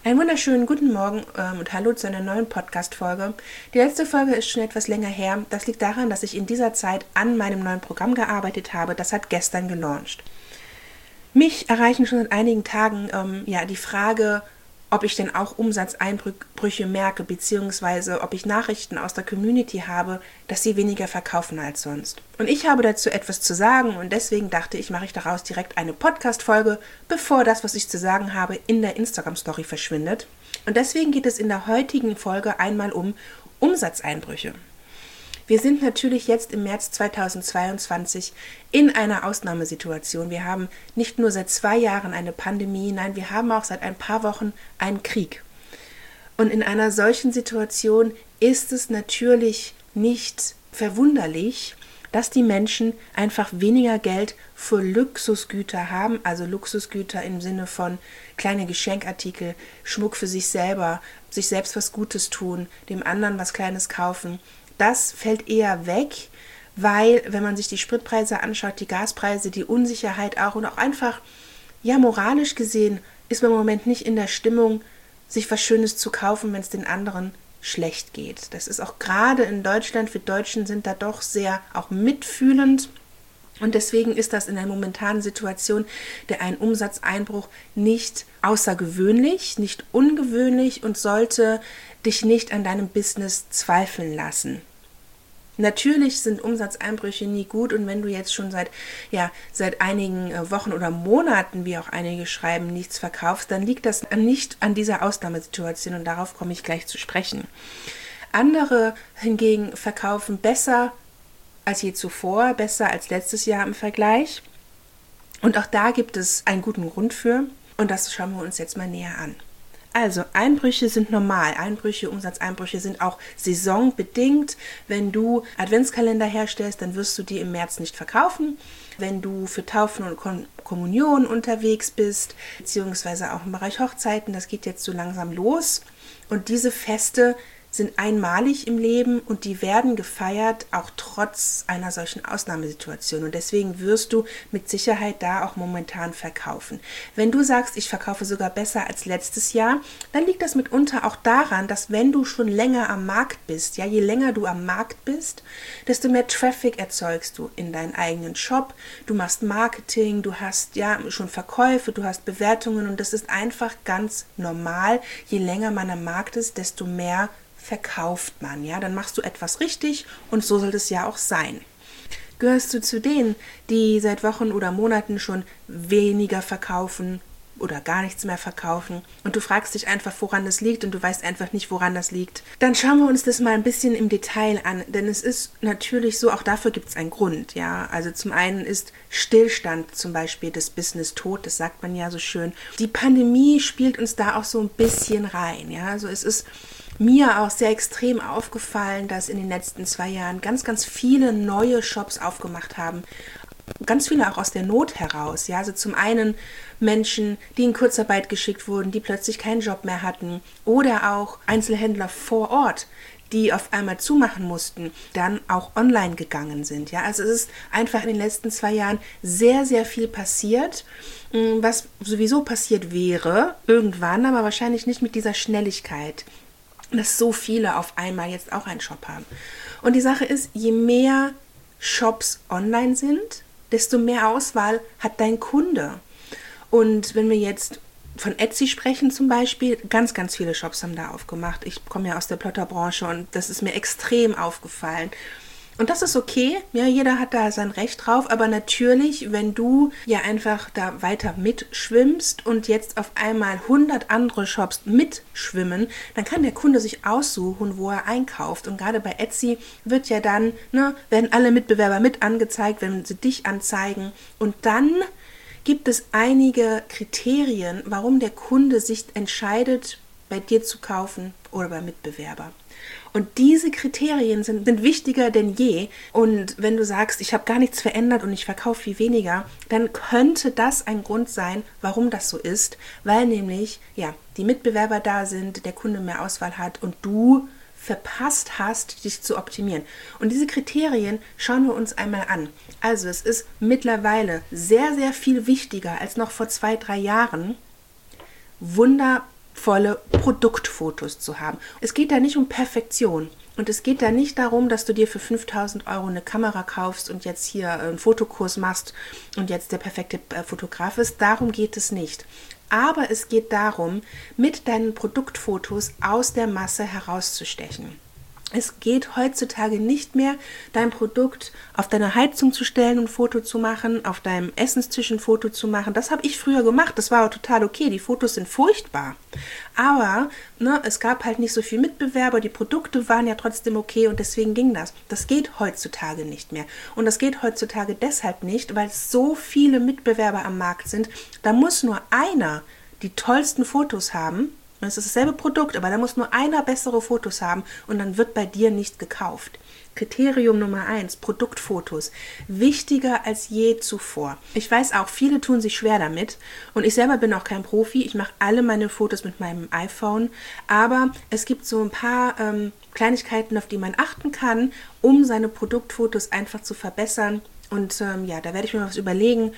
Einen wunderschönen guten Morgen und hallo zu einer neuen Podcast-Folge. Die letzte Folge ist schon etwas länger her. Das liegt daran, dass ich in dieser Zeit an meinem neuen Programm gearbeitet habe. Das hat gestern gelauncht. Mich erreichen schon seit einigen Tagen die Frage, ob ich denn auch Umsatzeinbrüche merke, beziehungsweise ob ich Nachrichten aus der Community habe, dass sie weniger verkaufen als sonst. Und ich habe dazu etwas zu sagen und deswegen dachte ich, mache ich daraus direkt eine Podcast-Folge, bevor das, was ich zu sagen habe, in der Instagram-Story verschwindet. Und deswegen geht es in der heutigen Folge einmal um Umsatzeinbrüche. Wir sind natürlich jetzt im März 2022 in einer Ausnahmesituation. Wir haben nicht nur seit 2 Jahren eine Pandemie, nein, wir haben auch seit ein paar Wochen einen Krieg. Und in einer solchen Situation ist es natürlich nicht verwunderlich, dass die Menschen einfach weniger Geld für Luxusgüter haben, also Luxusgüter im Sinne von kleine Geschenkartikel, Schmuck für sich selber, sich selbst was Gutes tun, dem anderen was Kleines kaufen. Das fällt eher weg, weil, wenn man sich die Spritpreise anschaut, die Gaspreise, die Unsicherheit auch und auch einfach, moralisch gesehen, ist man im Moment nicht in der Stimmung, sich was Schönes zu kaufen, wenn es den anderen schlecht geht. Das ist auch gerade in Deutschland, wir Deutschen sind da doch sehr auch mitfühlend. Und deswegen ist das in der momentanen Situation ein Umsatzeinbruch nicht außergewöhnlich, nicht ungewöhnlich und sollte dich nicht an deinem Business zweifeln lassen. Natürlich sind Umsatzeinbrüche nie gut und wenn du jetzt schon seit einigen Wochen oder Monaten, wie auch einige schreiben, nichts verkaufst, dann liegt das nicht an dieser Ausnahmesituation und darauf komme ich gleich zu sprechen. Andere hingegen verkaufen besser als je zuvor, besser als letztes Jahr im Vergleich. Und auch da gibt es einen guten Grund für und das schauen wir uns jetzt mal näher an. Also Einbrüche sind normal, Umsatzeinbrüche sind auch saisonbedingt. Wenn du Adventskalender herstellst, dann wirst du die im März nicht verkaufen. Wenn du für Taufen und Kommunion unterwegs bist, beziehungsweise auch im Bereich Hochzeiten, das geht jetzt so langsam los. Und diese Feste sind einmalig im Leben und die werden gefeiert, auch trotz einer solchen Ausnahmesituation. Und deswegen wirst du mit Sicherheit da auch momentan verkaufen. Wenn du sagst, ich verkaufe sogar besser als letztes Jahr, dann liegt das mitunter auch daran, dass wenn du schon länger am Markt bist, je länger du am Markt bist, desto mehr Traffic erzeugst du in deinen eigenen Shop. Du machst Marketing, du hast schon Verkäufe, du hast Bewertungen und das ist einfach ganz normal. Je länger man am Markt ist, desto mehr verkauft man, dann machst du etwas richtig und so soll es ja auch sein. Gehörst du zu denen, die seit Wochen oder Monaten schon weniger verkaufen oder gar nichts mehr verkaufen und du fragst dich einfach, woran das liegt und du weißt einfach nicht, woran das liegt, dann schauen wir uns das mal ein bisschen im Detail an, denn es ist natürlich so, auch dafür gibt es einen Grund, also zum einen ist Stillstand zum Beispiel des Business tot, das sagt man ja so schön. Die Pandemie spielt uns da auch so ein bisschen rein, also es ist mir auch sehr extrem aufgefallen, dass in den letzten 2 Jahren ganz, ganz viele neue Shops aufgemacht haben. Ganz viele auch aus der Not heraus. Also zum einen Menschen, die in Kurzarbeit geschickt wurden, die plötzlich keinen Job mehr hatten. Oder auch Einzelhändler vor Ort, die auf einmal zumachen mussten, dann auch online gegangen sind. Also es ist einfach in den letzten 2 Jahren sehr, sehr viel passiert, was sowieso passiert wäre, irgendwann, aber wahrscheinlich nicht mit dieser Schnelligkeit, dass so viele auf einmal jetzt auch einen Shop haben. Und die Sache ist, je mehr Shops online sind, desto mehr Auswahl hat dein Kunde. Und wenn wir jetzt von Etsy sprechen zum Beispiel, ganz, ganz viele Shops haben da aufgemacht. Ich komme ja aus der Plotterbranche und das ist mir extrem aufgefallen. Und das ist okay, jeder hat da sein Recht drauf, aber natürlich, wenn du einfach da weiter mitschwimmst und jetzt auf einmal 100 andere Shops mitschwimmen, dann kann der Kunde sich aussuchen, wo er einkauft. Und gerade bei Etsy wird dann, werden alle Mitbewerber mit angezeigt, wenn sie dich anzeigen. Und dann gibt es einige Kriterien, warum der Kunde sich entscheidet, bei dir zu kaufen oder beim Mitbewerber. Und diese Kriterien sind wichtiger denn je. Und wenn du sagst, ich habe gar nichts verändert und ich verkaufe viel weniger, dann könnte das ein Grund sein, warum das so ist, weil nämlich die Mitbewerber da sind, der Kunde mehr Auswahl hat und du verpasst hast, dich zu optimieren. Und diese Kriterien schauen wir uns einmal an. Also es ist mittlerweile sehr, sehr viel wichtiger als noch vor 2-3 Jahren, prachtvolle Produktfotos zu haben. Es geht da nicht um Perfektion. Und es geht da nicht darum, dass du dir für 5.000 Euro eine Kamera kaufst und jetzt hier einen Fotokurs machst und jetzt der perfekte Fotograf ist. Darum geht es nicht. Aber es geht darum, mit deinen Produktfotos aus der Masse herauszustechen. Es geht heutzutage nicht mehr, dein Produkt auf deine Heizung zu stellen und ein Foto zu machen, auf deinem Essenstisch ein Foto zu machen. Das habe ich früher gemacht, das war auch total okay, die Fotos sind furchtbar. Aber es gab halt nicht so viel Mitbewerber, die Produkte waren ja trotzdem okay und deswegen ging das. Das geht heutzutage nicht mehr. Und das geht heutzutage deshalb nicht, weil es so viele Mitbewerber am Markt sind. Da muss nur einer die tollsten Fotos haben. Es ist dasselbe Produkt, aber da muss nur einer bessere Fotos haben und dann wird bei dir nicht gekauft. Kriterium Nummer 1, Produktfotos. Wichtiger als je zuvor. Ich weiß auch, viele tun sich schwer damit und ich selber bin auch kein Profi. Ich mache alle meine Fotos mit meinem iPhone, aber es gibt so ein paar Kleinigkeiten, auf die man achten kann, um seine Produktfotos einfach zu verbessern. Und da werde ich mir was überlegen,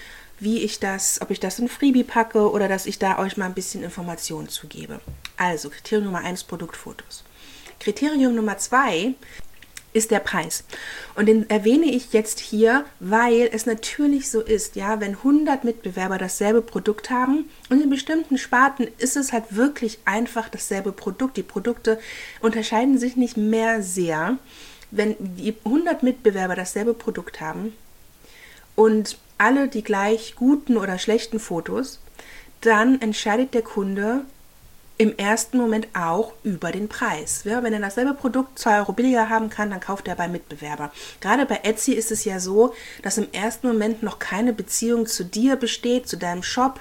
ob ich das in Freebie packe oder dass ich da euch mal ein bisschen Informationen zugebe. Also Kriterium Nummer 1, Produktfotos. Kriterium Nummer 2 ist der Preis. Und den erwähne ich jetzt hier, weil es natürlich so ist, ja, wenn 100 Mitbewerber dasselbe Produkt haben und in bestimmten Sparten ist es halt wirklich einfach dasselbe Produkt. Die Produkte unterscheiden sich nicht mehr sehr. Wenn die 100 Mitbewerber dasselbe Produkt haben und alle die gleich guten oder schlechten Fotos, dann entscheidet der Kunde im ersten Moment auch über den Preis. Ja, wenn er dasselbe Produkt 2 Euro billiger haben kann, dann kauft er beim Mitbewerber. Gerade bei Etsy ist es ja so, dass im ersten Moment noch keine Beziehung zu dir besteht, zu deinem Shop,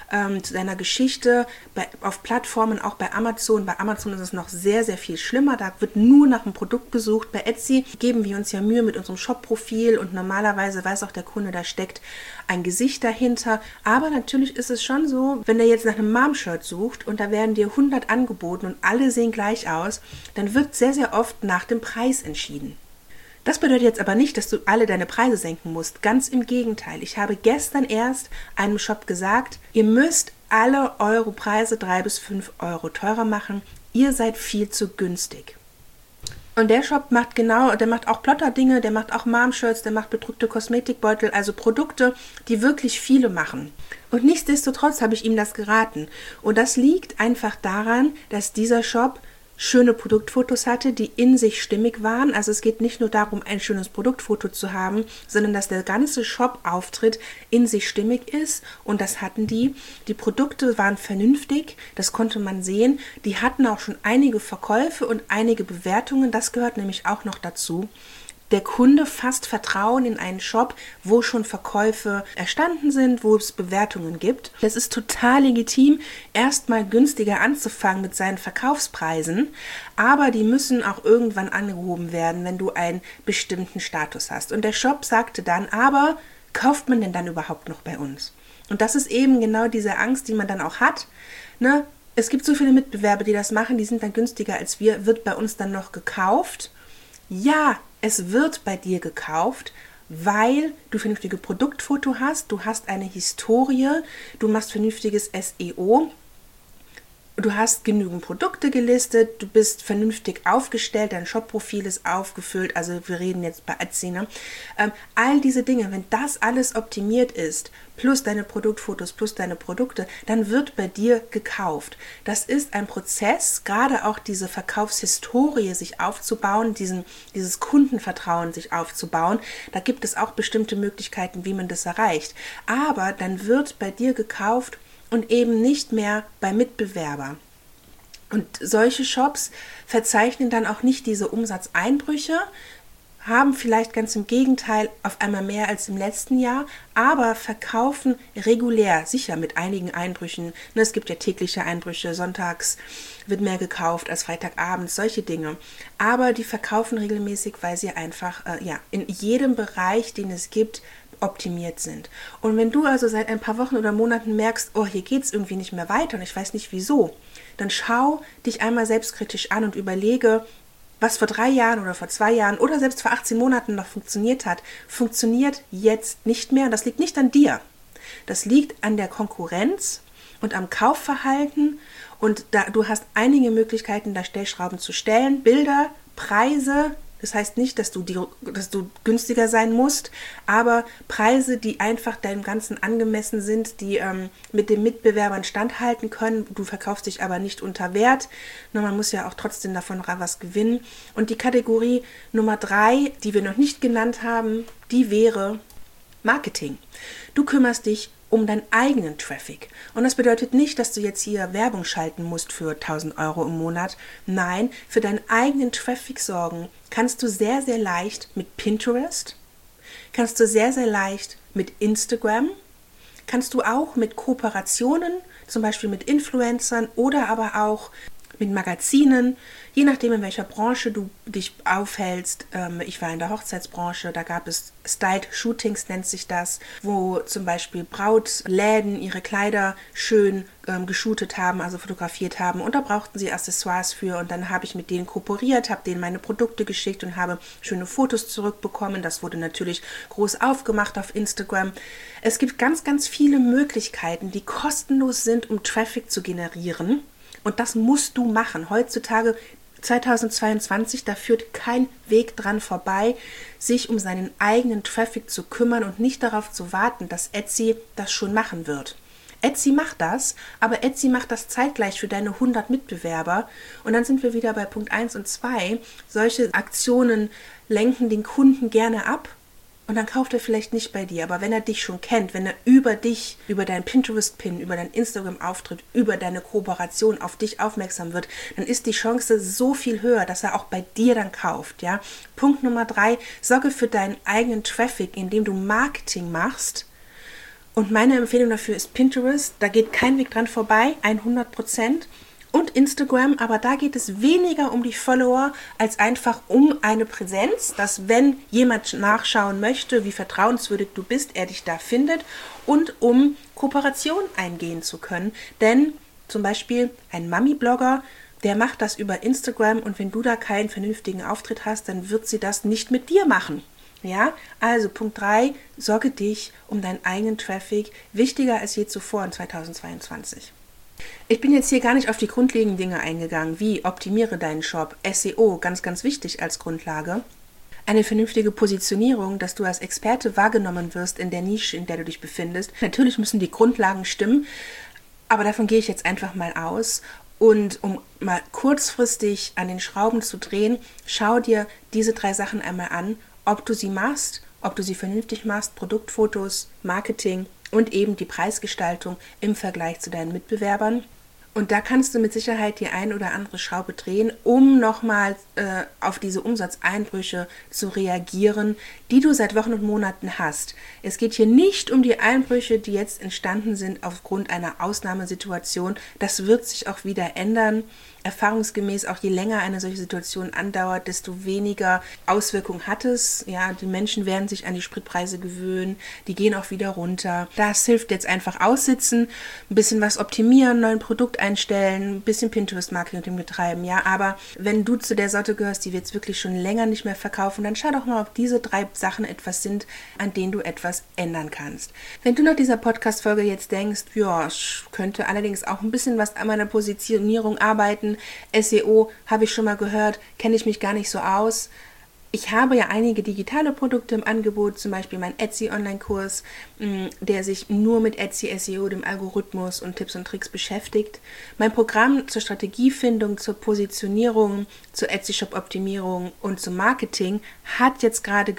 zu deiner Geschichte, auf Plattformen, auch bei Amazon. Bei Amazon ist es noch sehr, sehr viel schlimmer. Da wird nur nach einem Produkt gesucht. Bei Etsy geben wir uns ja Mühe mit unserem Shop-Profil und normalerweise weiß auch der Kunde, da steckt ein Gesicht dahinter. Aber natürlich ist es schon so, wenn der jetzt nach einem Mom-Shirt sucht und da werden dir 100 angeboten und alle sehen gleich aus, dann wird sehr, sehr oft nach dem Preis entschieden. Das bedeutet jetzt aber nicht, dass du alle deine Preise senken musst. Ganz im Gegenteil. Ich habe gestern erst einem Shop gesagt, ihr müsst alle eure Preise 3 bis 5 Euro teurer machen. Ihr seid viel zu günstig. Und der Shop macht der macht auch Plotter-Dinge, der macht auch Mom-Shirts, der macht bedruckte Kosmetikbeutel, also Produkte, die wirklich viele machen. Und nichtsdestotrotz habe ich ihm das geraten. Und das liegt einfach daran, dass dieser Shop schöne Produktfotos hatte, die in sich stimmig waren. Also es geht nicht nur darum, ein schönes Produktfoto zu haben, sondern dass der ganze Shop-Auftritt in sich stimmig ist. Und das hatten die. Die Produkte waren vernünftig, das konnte man sehen. Die hatten auch schon einige Verkäufe und einige Bewertungen. Das gehört nämlich auch noch dazu. Der Kunde fasst Vertrauen in einen Shop, wo schon Verkäufe erstanden sind, wo es Bewertungen gibt. Es ist total legitim, erstmal günstiger anzufangen mit seinen Verkaufspreisen, aber die müssen auch irgendwann angehoben werden, wenn du einen bestimmten Status hast. Und der Shop sagte dann, aber kauft man denn dann überhaupt noch bei uns? Und das ist eben genau diese Angst, die man dann auch hat, ne? Es gibt so viele Mitbewerber, die das machen, die sind dann günstiger als wir, wird bei uns dann noch gekauft? Ja, es wird bei dir gekauft, weil du vernünftige Produktfoto hast, du hast eine Historie, du machst vernünftiges SEO, du hast genügend Produkte gelistet, du bist vernünftig aufgestellt, dein Shop-Profil ist aufgefüllt, also wir reden jetzt bei Etsy, ne? All diese Dinge, wenn das alles optimiert ist, plus deine Produktfotos, plus deine Produkte, dann wird bei dir gekauft. Das ist ein Prozess, gerade auch diese Verkaufshistorie sich aufzubauen, dieses Kundenvertrauen sich aufzubauen. Da gibt es auch bestimmte Möglichkeiten, wie man das erreicht. Aber dann wird bei dir gekauft und eben nicht mehr bei Mitbewerber. Und solche Shops verzeichnen dann auch nicht diese Umsatzeinbrüche, haben vielleicht ganz im Gegenteil auf einmal mehr als im letzten Jahr, aber verkaufen regulär, sicher mit einigen Einbrüchen. Es gibt ja tägliche Einbrüche, sonntags wird mehr gekauft als Freitagabends, solche Dinge. Aber die verkaufen regelmäßig, weil sie einfach in jedem Bereich, den es gibt, optimiert sind. Und wenn du also seit ein paar Wochen oder Monaten merkst, oh, hier geht es irgendwie nicht mehr weiter und ich weiß nicht wieso, dann schau dich einmal selbstkritisch an und überlege, was vor 3 Jahren oder vor 2 Jahren oder selbst vor 18 Monaten noch funktioniert hat, funktioniert jetzt nicht mehr. Und das liegt nicht an dir. Das liegt an der Konkurrenz und am Kaufverhalten Und du hast einige Möglichkeiten, da Stellschrauben zu stellen. Bilder, Preise, das heißt nicht, dass du günstiger sein musst, aber Preise, die einfach deinem Ganzen angemessen sind, die mit den Mitbewerbern standhalten können. Du verkaufst dich aber nicht unter Wert. Nur man muss ja auch trotzdem davon was gewinnen. Und die Kategorie Nummer 3, die wir noch nicht genannt haben, die wäre Marketing. Du kümmerst dich um deinen eigenen Traffic. Und das bedeutet nicht, dass du jetzt hier Werbung schalten musst für 1.000 Euro im Monat. Nein, für deinen eigenen Traffic sorgen kannst du sehr, sehr leicht mit Pinterest, kannst du sehr, sehr leicht mit Instagram, kannst du auch mit Kooperationen, zum Beispiel mit Influencern oder aber auch mit Magazinen, je nachdem, in welcher Branche du dich aufhältst. Ich war in der Hochzeitsbranche, da gab es Styled Shootings, nennt sich das, wo zum Beispiel Brautläden ihre Kleider schön geshootet haben, also fotografiert haben, und da brauchten sie Accessoires für, und dann habe ich mit denen kooperiert, habe denen meine Produkte geschickt und habe schöne Fotos zurückbekommen. Das wurde natürlich groß aufgemacht auf Instagram. Es gibt ganz, ganz viele Möglichkeiten, die kostenlos sind, um Traffic zu generieren. Und das musst du machen. Heutzutage, 2022, da führt kein Weg dran vorbei, sich um seinen eigenen Traffic zu kümmern und nicht darauf zu warten, dass Etsy das schon machen wird. Etsy macht das, aber Etsy macht das zeitgleich für deine 100 Mitbewerber. Und dann sind wir wieder bei Punkt 1 und 2. Solche Aktionen lenken den Kunden gerne ab. Und dann kauft er vielleicht nicht bei dir, aber wenn er dich schon kennt, wenn er über dich, über deinen Pinterest-Pin, über deinen Instagram-Auftritt, über deine Kooperation auf dich aufmerksam wird, dann ist die Chance so viel höher, dass er auch bei dir dann kauft. Ja? Punkt Nummer 3, sorge für deinen eigenen Traffic, indem du Marketing machst. Und meine Empfehlung dafür ist Pinterest, da geht kein Weg dran vorbei, 100%. Und Instagram, aber da geht es weniger um die Follower als einfach um eine Präsenz, dass wenn jemand nachschauen möchte, wie vertrauenswürdig du bist, er dich da findet, und um Kooperation eingehen zu können. Denn zum Beispiel ein Mami-Blogger, der macht das über Instagram, und wenn du da keinen vernünftigen Auftritt hast, dann wird sie das nicht mit dir machen. Ja, also Punkt 3, sorge dich um deinen eigenen Traffic, wichtiger als je zuvor in 2022. Ich bin jetzt hier gar nicht auf die grundlegenden Dinge eingegangen, wie optimiere deinen Shop, SEO, ganz, ganz wichtig als Grundlage. Eine vernünftige Positionierung, dass du als Experte wahrgenommen wirst in der Nische, in der du dich befindest. Natürlich müssen die Grundlagen stimmen, aber davon gehe ich jetzt einfach mal aus. Und um mal kurzfristig an den Schrauben zu drehen, schau dir diese 3 Sachen einmal an, ob du sie machst, ob du sie vernünftig machst, Produktfotos, Marketing und eben die Preisgestaltung im Vergleich zu deinen Mitbewerbern. Und da kannst du mit Sicherheit die ein oder andere Schraube drehen, um nochmal auf diese Umsatzeinbrüche zu reagieren, die du seit Wochen und Monaten hast. Es geht hier nicht um die Einbrüche, die jetzt entstanden sind aufgrund einer Ausnahmesituation. Das wird sich auch wieder ändern. Erfahrungsgemäß, auch je länger eine solche Situation andauert, desto weniger Auswirkungen hat es. Ja, die Menschen werden sich an die Spritpreise gewöhnen, die gehen auch wieder runter. Das hilft jetzt einfach aussitzen, ein bisschen was optimieren, neuen Produkt einstellen, ein bisschen Pinterest-Marketing betreiben. Ja, aber wenn du zu der Sorte gehörst, die wir jetzt wirklich schon länger nicht mehr verkaufen, dann schau doch mal, ob diese 3 Sachen etwas sind, an denen du etwas ändern kannst. Wenn du nach dieser Podcast-Folge jetzt denkst, ja, ich könnte allerdings auch ein bisschen was an meiner Positionierung arbeiten, SEO habe ich schon mal gehört, kenne ich mich gar nicht so aus. Ich habe ja einige digitale Produkte im Angebot, zum Beispiel mein Etsy-Online-Kurs, der sich nur mit Etsy SEO, dem Algorithmus und Tipps und Tricks beschäftigt. Mein Programm zur Strategiefindung, zur Positionierung, zur Etsy-Shop-Optimierung und zum Marketing hat jetzt gerade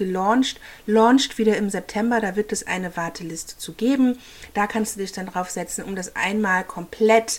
launcht wieder im September, da wird es eine Warteliste zu geben. Da kannst du dich dann draufsetzen, um das einmal komplett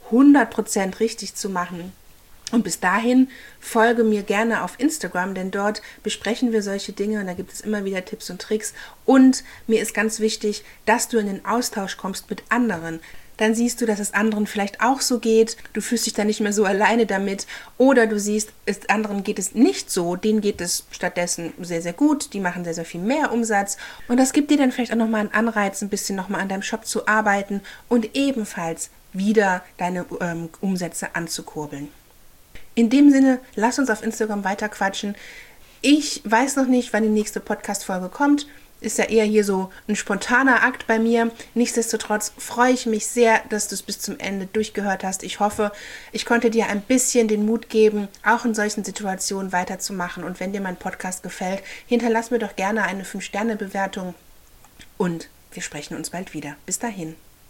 100% richtig zu machen. Und bis dahin folge mir gerne auf Instagram, denn dort besprechen wir solche Dinge und da gibt es immer wieder Tipps und Tricks. Und mir ist ganz wichtig, dass du in den Austausch kommst mit anderen. Dann siehst du, dass es anderen vielleicht auch so geht. Du fühlst dich dann nicht mehr so alleine damit. Oder du siehst, anderen geht es nicht so. Denen geht es stattdessen sehr, sehr gut. Die machen sehr, sehr viel mehr Umsatz. Und das gibt dir dann vielleicht auch nochmal einen Anreiz, ein bisschen nochmal an deinem Shop zu arbeiten und ebenfalls wieder deine Umsätze anzukurbeln. In dem Sinne, lass uns auf Instagram weiter quatschen. Ich weiß noch nicht, wann die nächste Podcast-Folge kommt. ist ja eher hier so ein spontaner Akt bei mir. Nichtsdestotrotz freue ich mich sehr, dass du es bis zum Ende durchgehört hast. Ich hoffe, ich konnte dir ein bisschen den Mut geben, auch in solchen Situationen weiterzumachen. Und wenn dir mein Podcast gefällt, hinterlass mir doch gerne eine 5-Sterne-Bewertung und wir sprechen uns bald wieder. Bis dahin.